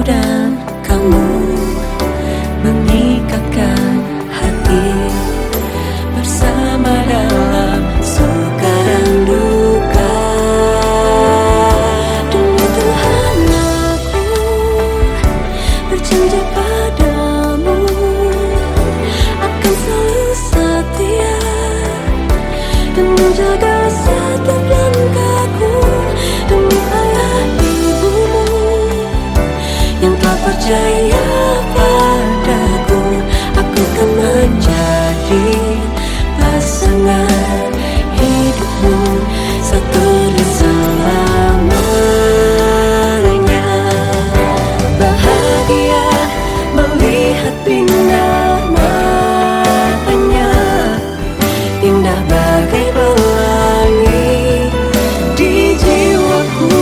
dan kamu mengikatkan hati bersama dalam suka dan duka. Demi Tuhan aku berjanji padamu akan selalu setia dan menjaga setiap langkahku. Demi ayah ibumu yang telah percaya padaku, aku akan menjadi pasangan hidupmu satu dan selamanya. Bahagia melihat bina matanya, indah bagai pelangi di jiwaku.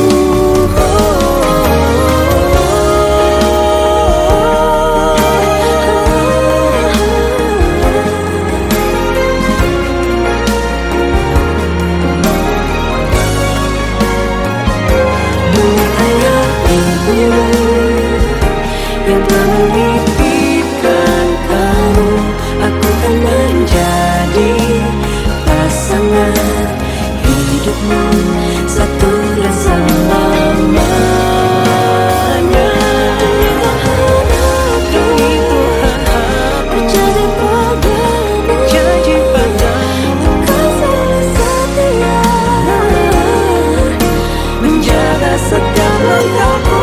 Yang telah menitipkan kamu, aku akan menjadi pasangan hidupmu satu dan selamanya. Demi Tuhan aku berjanji padamu akan selalu setia menjaga setiap langkahku.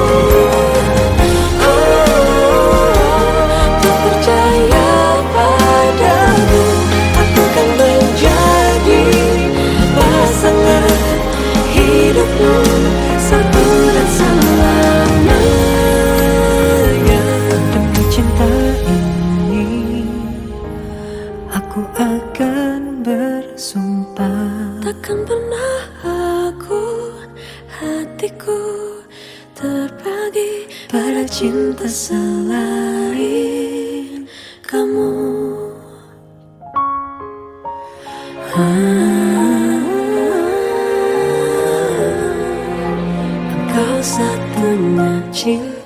Satu dan selamanya. Demi cinta ini aku akan bersumpah, takkan pernah hatiku terbagi pada cinta selain kamu. Engkau satunya cinta.